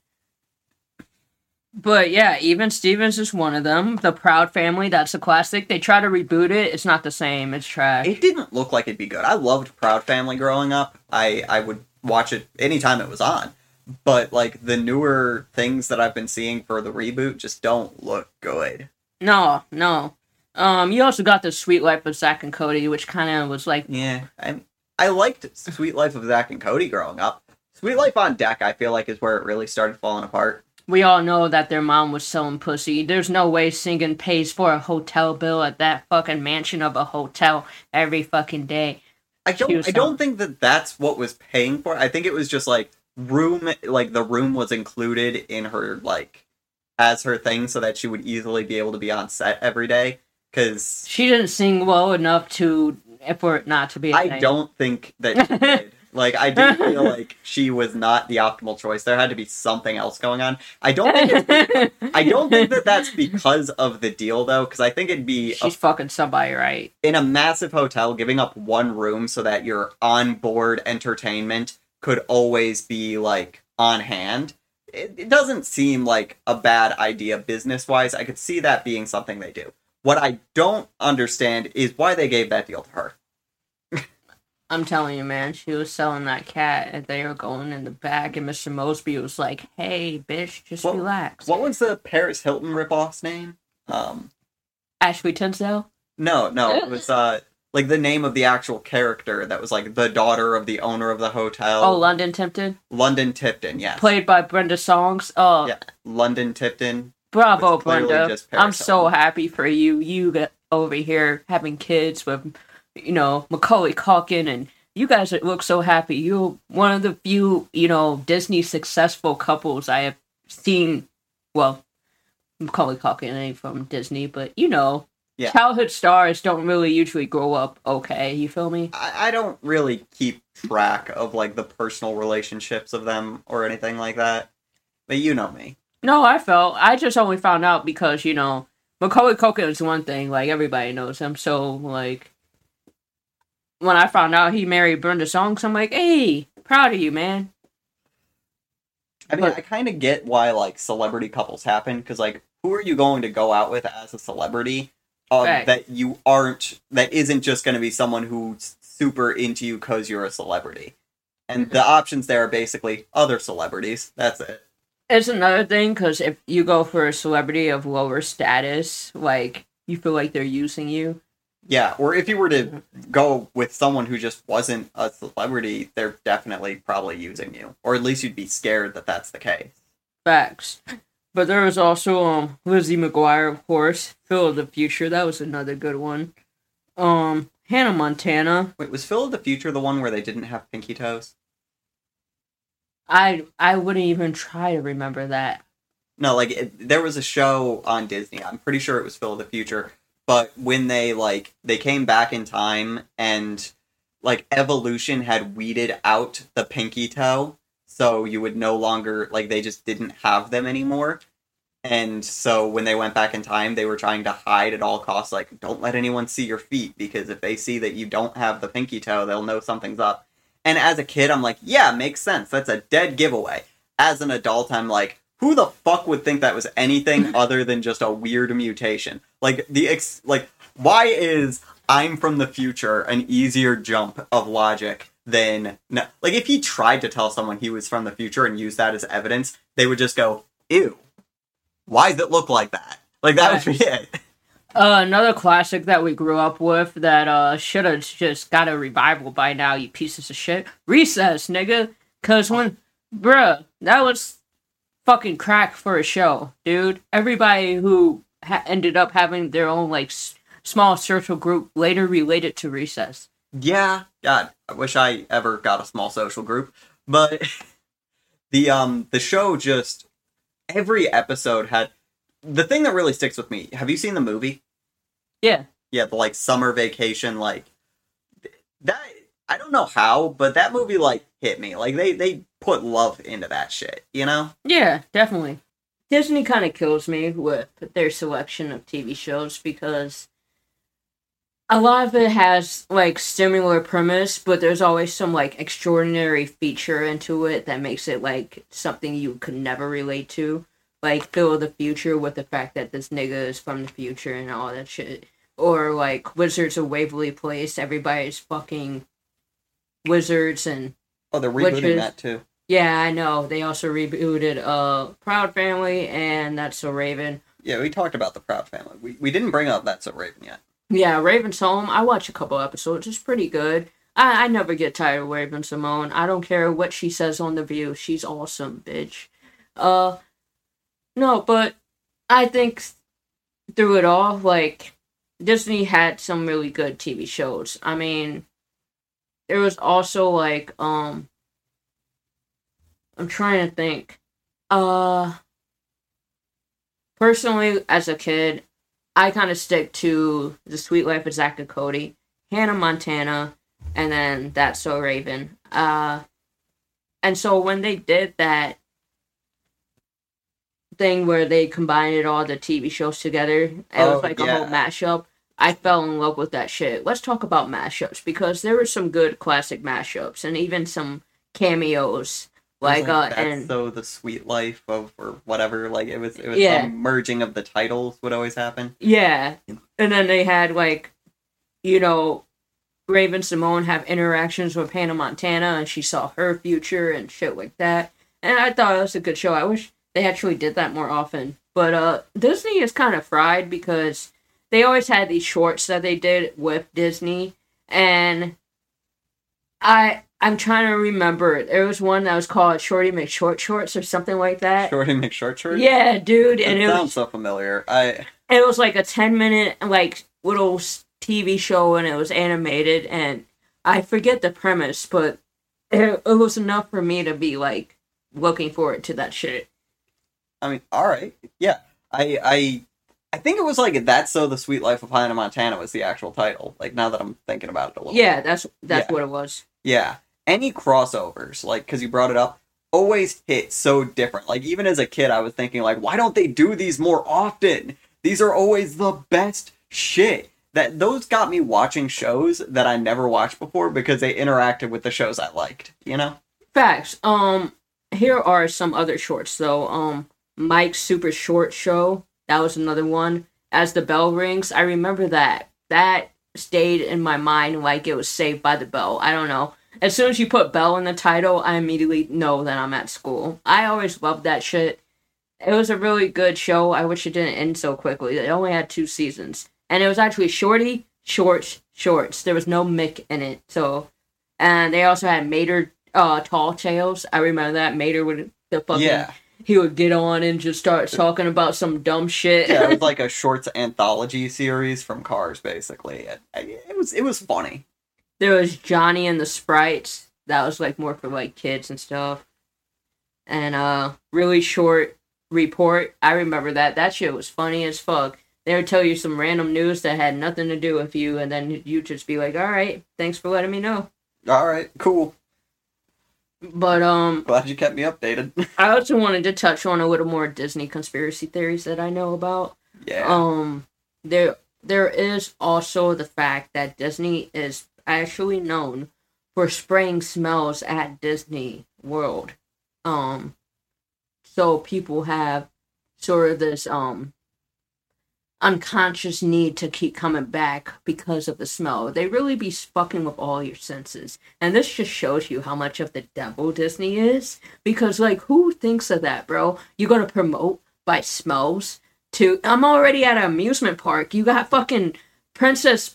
But yeah, even Stevens is one of them. The Proud Family, that's a classic. They try to reboot it. It's not the same. It's trash. It didn't look like it'd be good. I loved Proud Family growing up. I, I would watch it anytime it was on. But, like, the newer things that I've been seeing for the reboot just don't look good. No, no. Um, you also got The Sweet Life of Zack and Cody, which kind of was like... Yeah, I I liked Sweet Life of Zack and Cody growing up. Sweet Life on Deck, I feel like, is where it really started falling apart. We all know that their mom was selling pussy. There's no way Singin pays for a hotel bill at that fucking mansion of a hotel every fucking day. I don't I don't think that that's what was paying for it. I think it was just, like, room, like, the room was included in her, like, as her thing so that she would easily be able to be on set every day. Because she didn't sing well enough to, for it not to be a I thing. don't think that she did. Like, I do feel like she was not the optimal choice. There had to be something else going on. I don't think it's, I don't think that that's because of the deal, though, because I think it'd be... She's a, fucking somebody, right? in a massive hotel, giving up one room so that your on-board entertainment could always be, like, on hand. It, it doesn't seem like a bad idea business-wise. I could see that being something they do. What I don't understand is why they gave that deal to her. I'm telling you, man, she was selling that cat, and they were going in the back, and Mister Mosby was like, hey, bitch, just what, relax. What was the Paris Hilton ripoff's name? Um, Ashley Tisdale? No, no, it was, uh, like, the name of the actual character that was, like, the daughter of the owner of the hotel. Oh, London Tipton? London Tipton, yes. Played by Brenda Songs. Oh. Yeah, London Tipton. Bravo, Brenda. I'm Hilton. so happy for you. You get over here having kids with... you know, Macaulay Culkin, and you guys look so happy. You're one of the few, you know, Disney successful couples I have seen. Well, Macaulay Culkin ain't from Disney, but, you know, yeah. Childhood stars don't really usually grow up okay, you feel me? I, I don't really keep track of, like, the personal relationships of them or anything like that. But you know me. No, I felt. I just only found out because, you know, Macaulay Culkin is one thing, like, everybody knows him, so, like... When I found out he married Brenda Songs, I'm like, hey, proud of you, man. I mean, but, I kind of get why, like, celebrity couples happen, because, like, who are you going to go out with as a celebrity um, right. that you aren't, that isn't just going to be someone who's super into you because you're a celebrity. And the options there are basically other celebrities. That's it. It's another thing, because if you go for a celebrity of lower status, like, you feel like they're using you. Yeah, or if you were to go with someone who just wasn't a celebrity, they're definitely probably using you. Or at least you'd be scared that that's the case. Facts. But there was also um Lizzie McGuire, of course. Phil of the Future, that was another good one. Um, Hannah Montana. Wait, was Phil of the Future the one where they didn't have pinky toes? I I wouldn't even try to remember that. No, like, it, there was a show on Disney, I'm pretty sure it was Phil of the Future, but when they, like, they came back in time and, like, evolution had weeded out the pinky toe, so you would no longer, like, they just didn't have them anymore. And so when they went back in time, they were trying to hide at all costs, like, don't let anyone see your feet, because if they see that you don't have the pinky toe, they'll know something's up. And as a kid, I'm like, yeah, makes sense. That's a dead giveaway. As an adult, I'm like, who the fuck would think that was anything other than just a weird mutation? Like, the ex- like, why is I'm from the future an easier jump of logic than... No, like, if he tried to tell someone he was from the future and use that as evidence, they would just go, ew. Why does it look like that? Like, that would be it. Uh, another classic that we grew up with that uh should have just got a revival by now, you pieces of shit. Recess, nigga. Cause when, bruh, that was fucking crack for a show, dude. Everybody who ha- ended up having their own, like, s- small social group later related to Recess. Yeah, God, I wish I ever got a small social group. But the um the show just, every episode had... The thing that really sticks with me, have you seen the movie? Yeah. Yeah, the, like, summer vacation, like, that, I don't know how, but that movie, like, hit me. Like, they, they put love into that shit, you know? Yeah, definitely. Disney kind of kills me with their selection of T V shows, because a lot of it has, like, similar premise, but there's always some, like, extraordinary feature into it that makes it, like, something you could never relate to. Like, Phil of the Future with the fact that this nigga is from the future and all that shit. Or, like, Wizards of Waverly Place, everybody's fucking wizards and... Oh, they're rebooting witches. that, too. Yeah, I know. They also rebooted uh, Proud Family and That's So Raven. Yeah, we talked about the Proud Family. We, we didn't bring up That's So Raven yet. Yeah, Raven Simone, I watch a couple episodes. It's pretty good. I, I never get tired of Raven Simone. I don't care what she says on The View. She's awesome, bitch. Uh... No, but I think through it all, like, Disney had some really good T V shows. I mean, there was also, like, um, I'm trying to think. Uh, personally, as a kid, I kind of stick to The Sweet Life of Zack and Cody, Hannah Montana, and then That's So Raven. Uh, and so when they did that thing where they combined all the T V shows together, it Oh, was like yeah. a whole mashup. I fell in love with that shit. Let's talk about mashups, because there were some good classic mashups and even some cameos. Like, uh, That's and So the Sweet Life of, or whatever, like, it was, it was Yeah. some merging of the titles would always happen. yeah, and then they had, like, you know, Raven Simone have interactions with Hannah Montana, and she saw her future and shit like that. And I thought it was a good show. I wish they actually did that more often. But uh, Disney is kind of fried, because they always had these shorts that they did with Disney, and I I'm trying to remember. There was one that was called Shorty McShort Shorts or something like that. Shorty McShort Short? Yeah, dude, and It it sounds was so familiar. I it was like a ten minute like little T V show, and it was animated, and I forget the premise, but it, it was enough for me to be like looking forward to that shit. I mean, all right, yeah. I I I think it was like That's So the Sweet Life of Hannah Montana was the actual title. Like, now that I'm thinking about it a little. Yeah, that's that's Yeah. what it was. Yeah. Any crossovers, like, because you brought it up, always hit so different. Like, even as a kid, I was thinking, like, why don't they do these more often? These are always the best shit. That those got me watching shows that I never watched before because they interacted with the shows I liked, you know? Facts. Um, here are some other shorts though. Um, Mike's Super Short Show. That was another one. As the Bell Rings. I remember that. That stayed in my mind like it was Saved by the Bell. I don't know. As soon as you put Bell in the title, I immediately know that I'm at school. I always loved that shit. It was a really good show. I wish it didn't end so quickly. It only had two seasons. And it was actually Shorty, Shorts, Shorts. There was no Mick in it. So, and they also had Mater uh, Tall Tales. I remember that. Mater would, the fucking, Yeah. he would get on and just start talking about some dumb shit. Yeah, it was like a shorts anthology series from Cars, basically. It, it was it was funny. There was Johnny and the Sprites. That was like more for like kids and stuff. And uh, Really Short Report. I remember that. That shit was funny as fuck. They would tell you some random news that had nothing to do with you, and then you'd just be like, alright, thanks for letting me know. Alright, cool. But, um... Glad you kept me updated. I also wanted to touch on a little more Disney conspiracy theories that I know about. Yeah. Um, there, there is also the fact that Disney is actually known for spraying smells at Disney World. Um, so people have sort of this, um... unconscious need to keep coming back because of the smell. They really be fucking with all your senses. And this just shows you how much of the devil Disney is. Because, like, who thinks of that, bro? You gonna promote by smells to... I'm already at an amusement park. You got fucking Princess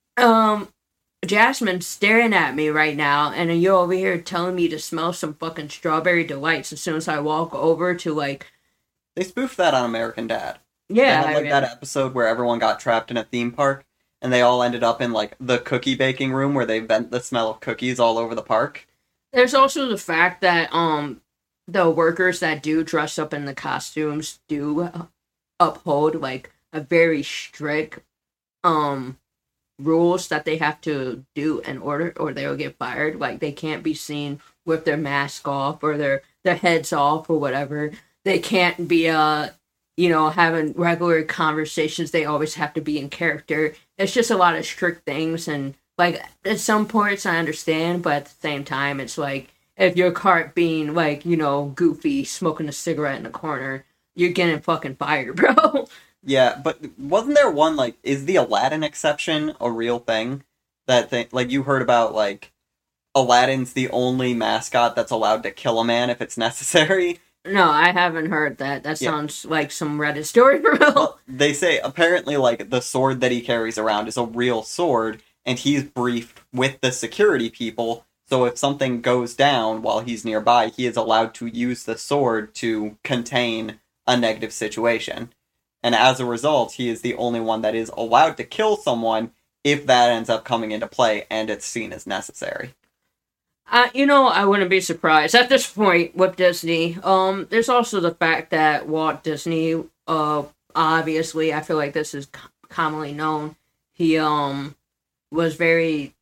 um Jasmine staring at me right now. And you're over here telling me to smell some fucking Strawberry Delights as soon as I walk over to, like... They spoofed that on American Dad. Yeah, they had, like, that episode where everyone got trapped in a theme park, and they all ended up in, like, the cookie baking room where they vent the smell of cookies all over the park. There's also the fact that, um, the workers that do dress up in the costumes do uphold, like, a very strict, um, rules that they have to do in order, or they'll get fired. Like, they can't be seen with their mask off, or their, their heads off, or whatever. They can't be, uh... you know, having regular conversations. They always have to be in character. It's just a lot of strict things, and, like, at some points I understand, but at the same time, it's like, if you're caught being, like, you know, goofy, smoking a cigarette in the corner, you're getting fucking fired, bro. Yeah, but wasn't there one, like, is the Aladdin exception a real thing? That thing, like, you heard about, like, Aladdin's the only mascot that's allowed to kill a man if it's necessary? No, I haven't heard that. That sounds yeah. like some Reddit story for real. Well, they say, apparently, like, the sword that he carries around is a real sword, and he's briefed with the security people, so if something goes down while he's nearby, he is allowed to use the sword to contain a negative situation. And as a result, he is the only one that is allowed to kill someone if that ends up coming into play, and it's seen as necessary. Uh, you know, I wouldn't be surprised at this point with Disney. Um, there's also the fact that Walt Disney, uh, obviously, I feel like this is c- commonly known, he, um, was very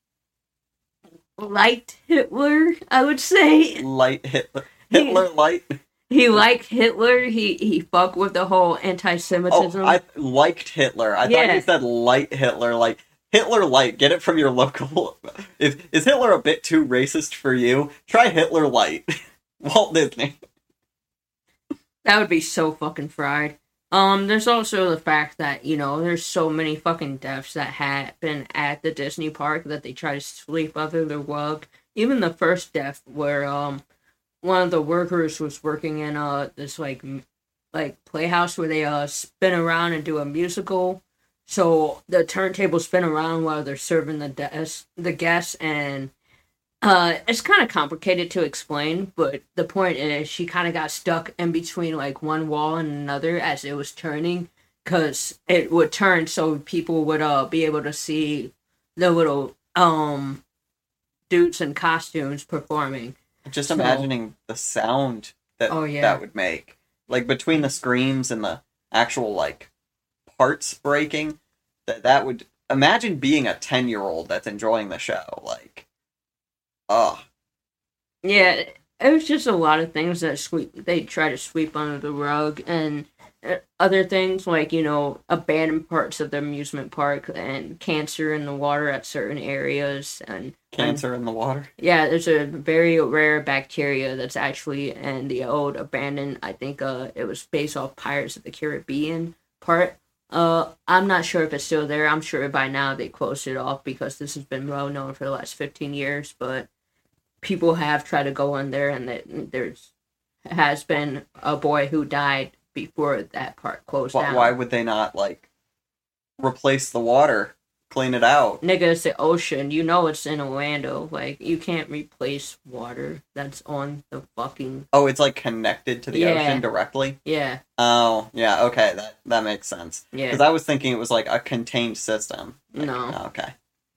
liked Hitler, I would say. Light Hitler? Hitler he, light? He liked Hitler, he, he fucked with the whole anti-Semitism. Oh, I liked Hitler. I yeah. thought you said light Hitler, like, Hitler Light, get it from your local... If, is Hitler a bit too racist for you? Try Hitler Light. Walt Disney. That would be so fucking fried. Um, there's also the fact that, you know, there's so many fucking deaths that happen at the Disney park that they try to sweep under the rug. Even the first death where, um, one of the workers was working in, uh, this, like, m- like, playhouse where they, uh, spin around and do a musical. So the turntables spin around while they're serving the des- the guests, and uh, it's kind of complicated to explain, but the point is she kind of got stuck in between, like, one wall and another as it was turning, because it would turn so people would uh be able to see the little um dudes in costumes performing. Just so, imagining the sound that oh, yeah. that would make. Like, between the screams and the actual, like, parts breaking, that that would... Imagine being a ten-year-old that's enjoying the show, like... Ugh. Yeah, it was just a lot of things that sweep they try to sweep under the rug, and other things like, you know, abandoned parts of the amusement park and cancer in the water at certain areas. and Cancer and, in the water? Yeah, there's a very rare bacteria that's actually in the old abandoned, I think uh, it was based off Pirates of the Caribbean part, Uh, I'm not sure if it's still there. I'm sure by now they closed it off because this has been well known for the last fifteen years. But people have tried to go in there, and that there's has been a boy who died before that part closed Why, down. why would they not, like, replace the water, clean it out? Nigga, it's the ocean. You know it's in Orlando. Like, you can't replace water that's on the fucking... Oh, it's, like, connected to the Yeah. ocean directly? Yeah, Oh, yeah, okay, that, that makes sense. yeah. Because I was thinking it was, like, a contained system. Like, No. oh, okay.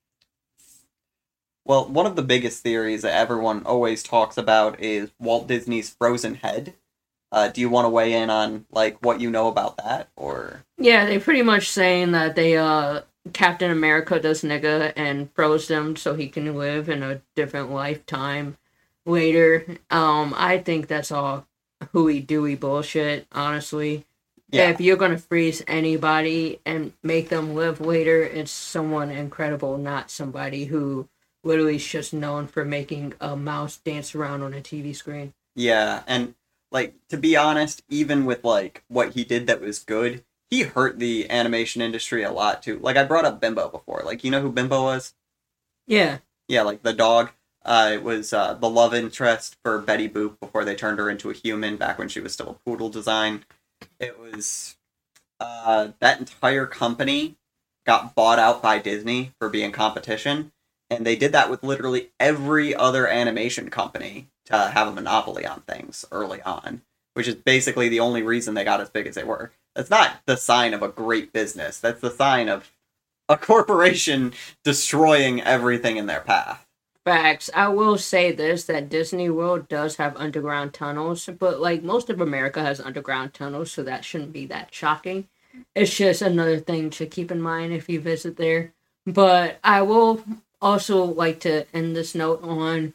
Well, one of the biggest theories that everyone always talks about is Walt Disney's frozen head. Uh, do you want to weigh in on, like, what you know about that, or... Yeah, they pretty much saying that they, uh... Captain America does nigga and froze them so he can live in a different lifetime later. Um, I think that's all hooey dooey bullshit, honestly. Yeah. If you're gonna freeze anybody and make them live later, it's someone incredible, not somebody who literally is just known for making a mouse dance around on a T V screen. Yeah, and, like, to be honest, even with, like, what he did that was good, he hurt the animation industry a lot, too. Like, I brought up Bimbo before. Like, you know who Bimbo was? Yeah. Yeah, like, the dog. Uh, it was uh, the love interest for Betty Boop before they turned her into a human, back when she was still a poodle design. It was... Uh, that entire company got bought out by Disney for being competition, and they did that with literally every other animation company to have a monopoly on things early on, which is basically the only reason they got as big as they were. That's not the sign of a great business. That's the sign of a corporation destroying everything in their path. Facts. I will say this, that Disney World does have underground tunnels, but like most of America has underground tunnels, so that shouldn't be that shocking. It's just another thing to keep in mind if you visit there. But I will also like to end this note on,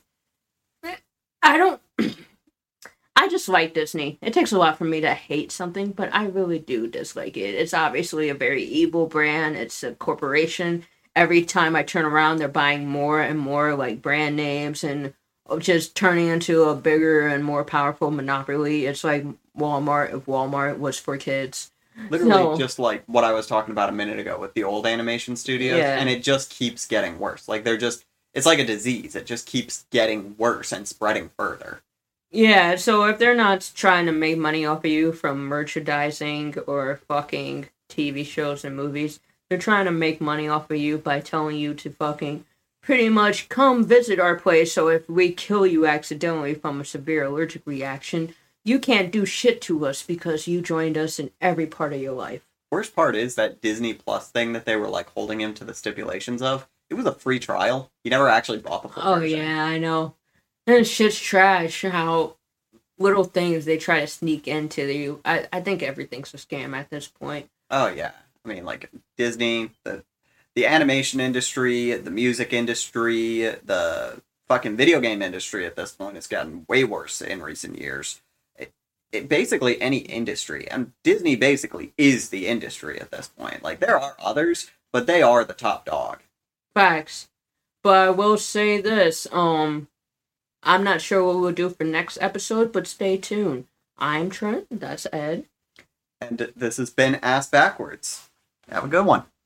I don't... I just like Disney. It takes a lot for me to hate something, but I really do dislike it. It's obviously a very evil brand. It's a corporation. Every time I turn around, they're buying more and more like brand names and just turning into a bigger and more powerful monopoly. It's like Walmart if Walmart was for kids. Literally No. just like what I was talking about a minute ago with the old animation studios, Yeah. and it just keeps getting worse. Like, they're just... It's like a disease. It just keeps getting worse and spreading further. Yeah, so if they're not trying to make money off of you from merchandising or fucking T V shows and movies, they're trying to make money off of you by telling you to fucking pretty much come visit our place, so if we kill you accidentally from a severe allergic reaction, you can't do shit to us because you joined us in every part of your life. Worst part is that Disney Plus thing that they were, like, holding him to the stipulations of. It was a free trial. He never actually bought the full Oh version. yeah, I know. And shit's trash how little things they try to sneak into you. I, I think everything's a scam at this point. Oh, yeah. I mean, like, Disney, the the animation industry, the music industry, the fucking video game industry at this point has gotten way worse in recent years. It, it basically any industry, and Disney basically is the industry at this point. Like, there are others, but they are the top dog. Facts. But I will say this, um, I'm not sure what we'll do for next episode, but stay tuned. I'm Trent, that's Ed. And this has been Ass Backwards. Have a good one.